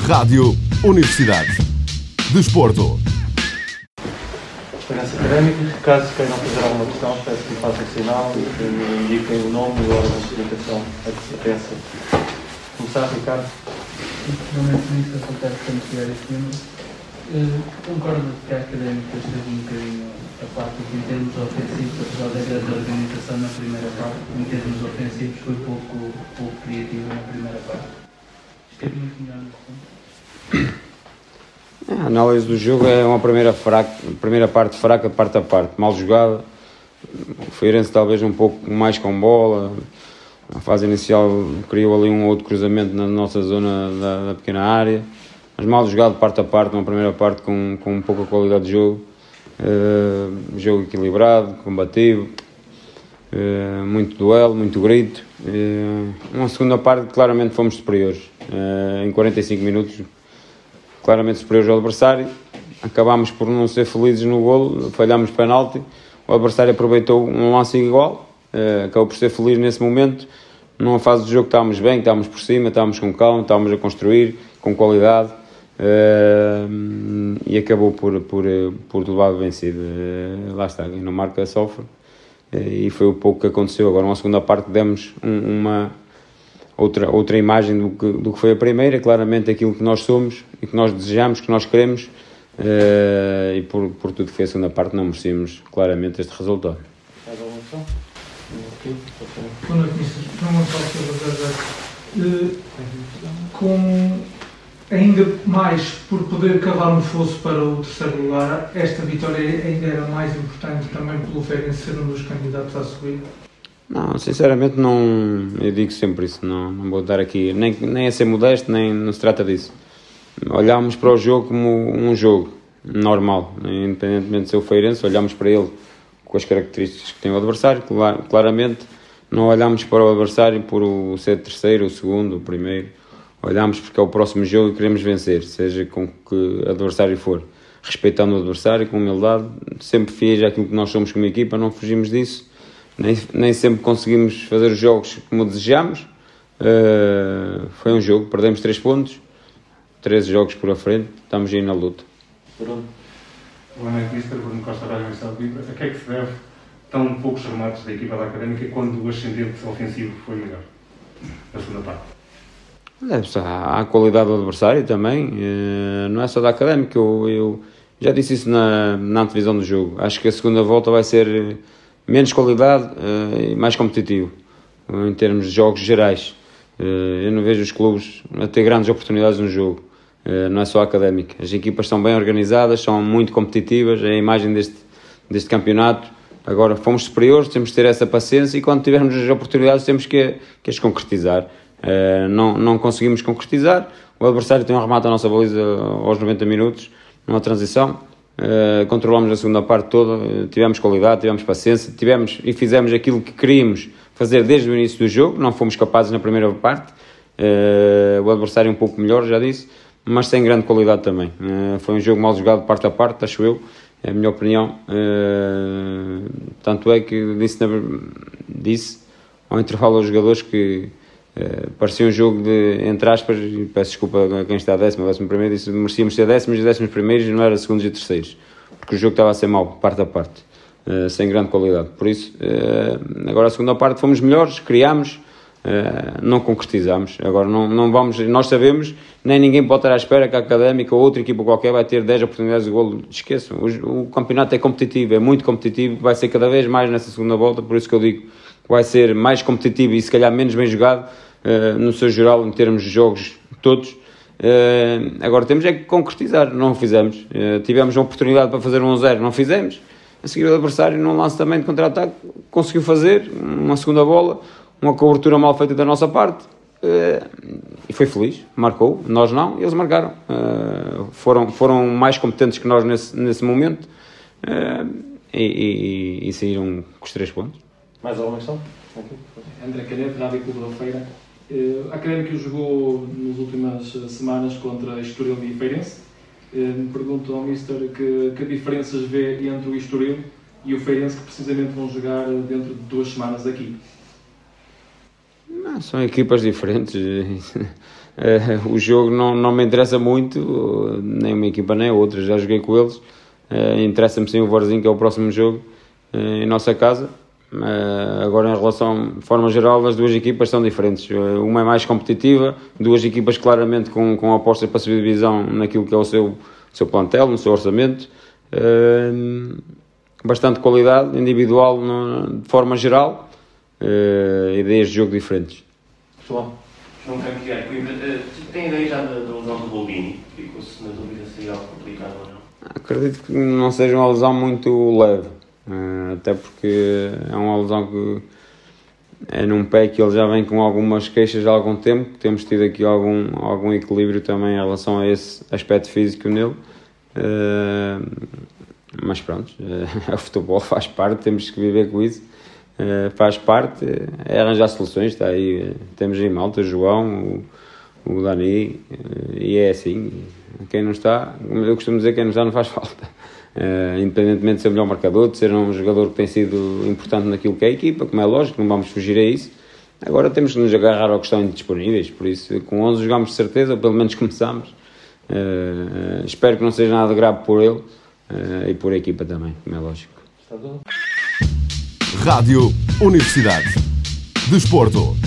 Rádio Universidade. Desporto. Experiência académica. Caso queiram fazer alguma questão, peço que façam o sinal e indiquem o nome e a hora de publicação a que pertence. Começar, Ricardo. Realmente nisso acontece quando criar este número. Concordo que a académica esteve um bocadinho apática em termos ofensivos, apesar da grande organização na primeira parte. Em termos ofensivos foi pouco criativo na primeira parte. Esteve muito melhor no segundo. A análise do jogo é uma primeira parte fraca, parte a parte, mal jogada. O Feirense talvez um pouco mais com bola. Na fase inicial criou ali um outro cruzamento na nossa zona da pequena área, mas mal jogado parte a parte, uma primeira parte com pouca qualidade de jogo. Jogo equilibrado, combativo, muito duelo, muito grito. Uma segunda parte claramente fomos superiores. Em 45 minutos claramente superiores ao adversário, acabámos por não ser felizes no golo, falhámos penalti, o adversário aproveitou um lance igual, acabou por ser feliz nesse momento. Numa fase do jogo que estávamos bem, que estávamos por cima, estávamos com calma, estávamos a construir, com qualidade, e acabou por levar vencido. Lá está, quem não marca sofre, e foi o pouco que aconteceu. Agora, uma segunda parte, demos uma outra imagem do que foi a primeira, claramente aquilo que nós somos e que nós desejamos, que nós queremos, e por tudo que foi a segunda parte não merecemos claramente este resultado. Mais alguma questão? Boa noite, Mr. João Gonçalves Silva. Com ainda mais por poder cavar um fosso para o terceiro lugar, esta vitória ainda era mais importante também pelo Feirense ser um dos candidatos à subida? Não, sinceramente não, eu digo sempre isso, não vou dar aqui, nem a ser modesto, nem não se trata disso. Olhámos para o jogo como um jogo normal, independentemente de ser o Feirense, olhámos para ele com as características que tem o adversário, claramente não olhámos para o adversário por o ser terceiro, o segundo, o primeiro, olhámos porque é o próximo jogo e queremos vencer, seja com que adversário for, respeitando o adversário, com humildade, sempre fiéis àquilo que nós somos como equipa, não fugimos disso. Nem sempre conseguimos fazer os jogos como desejamos. Foi um jogo, perdemos 3 pontos, 13 jogos por a frente, estamos aí na luta. Bruno. Boa noite, Mr. Bruno Costa, Rádio Universidade de Coimbra. A que é que se deve tão poucos remates da equipa da Académica quando o ascendente ofensivo foi melhor na segunda parte? Deve-se à qualidade do adversário também, não é só da Académica. Eu já disse isso na antevisão do jogo. Acho que a segunda volta vai ser menos qualidade e mais competitivo em termos de jogos gerais. Eu não vejo os clubes a ter grandes oportunidades no jogo, não é só a Académica. As equipas são bem organizadas, são muito competitivas, é a imagem deste campeonato. Agora fomos superiores, temos de ter essa paciência e quando tivermos as oportunidades temos que as concretizar. Não conseguimos concretizar, o adversário tem um remate à nossa baliza aos 90 minutos, numa transição. Controlamos a segunda parte toda, tivemos qualidade, tivemos paciência, e fizemos aquilo que queríamos fazer desde o início do jogo. Não fomos capazes na primeira parte, o adversário um pouco melhor, já disse, mas sem grande qualidade também. Foi um jogo mal jogado parte a parte, acho eu, é a minha opinião. Tanto é que disse ao intervalo aos jogadores que parecia um jogo de, entre aspas, e peço desculpa a quem está a 10º primeiro, disse que merecíamos ser 10º e 11º primeiros e não era segundos e terceiros, porque o jogo estava a ser mau, parte a parte, sem grande qualidade. Por isso, agora a segunda parte fomos melhores, criámos, não concretizámos. Agora não vamos, nós sabemos, nem ninguém pode estar à espera que a Académica ou outra equipa qualquer vai ter 10 oportunidades de golo. Esqueçam, o campeonato é competitivo, é muito competitivo, vai ser cada vez mais nessa segunda volta, por isso que eu digo que vai ser mais competitivo e se calhar menos bem jogado, no seu geral, em termos de jogos todos. Agora temos é que concretizar, não o fizemos. Tivemos uma oportunidade para fazer um 1-0, não fizemos. A seguir o adversário, num lance também de contra-ataque, conseguiu fazer uma segunda bola, uma cobertura mal feita da nossa parte, e foi feliz, marcou. Nós não, eles marcaram. Foram mais competentes que nós nesse momento, e saíram com os 3 pontos. Mais alguma questão? André Caneto, Rádio Clube da Feira. A Académica jogou nas últimas semanas contra Estoril e Feirense. Me pergunto ao Mister que diferenças vê entre o Estoril e o Feirense, que precisamente vão jogar dentro de 2 semanas aqui. Não, são equipas diferentes. o jogo não me interessa muito, nem uma equipa nem a outra, já joguei com eles. Interessa-me sim o Varzim, que é o próximo jogo em nossa casa. Agora, em relação, de forma geral, as duas equipas são diferentes. Uma é mais competitiva, duas equipas claramente com apostas para subir divisão naquilo que é o seu plantel, no seu orçamento. Bastante qualidade individual de forma geral, ideias de jogo diferentes. João Campeão, tem ideia já da lesão do Boldini? Ficou-se na dúvida se seria algo complicado ou não? Acredito que não seja uma lesão muito leve, até porque é uma lesão que é num pé que ele já vem com algumas queixas há algum tempo, que temos tido aqui algum equilíbrio também em relação a esse aspecto físico nele. Mas pronto, o futebol faz parte, temos que viver com isso. Faz parte, é arranjar soluções. Está aí, temos em Malta o João, o Dani, e é assim. Quem não está, eu costumo dizer, quem não está não faz falta. Independentemente de ser o melhor marcador, de ser um jogador que tem sido importante naquilo que é a equipa, como é lógico, não vamos fugir a isso. Agora temos que nos agarrar ao que estão indisponíveis, por isso com 11 jogamos de certeza, ou pelo menos começamos. Espero que não seja nada grave por ele e por a equipa também, como é lógico. Rádio Universidade. Desporto.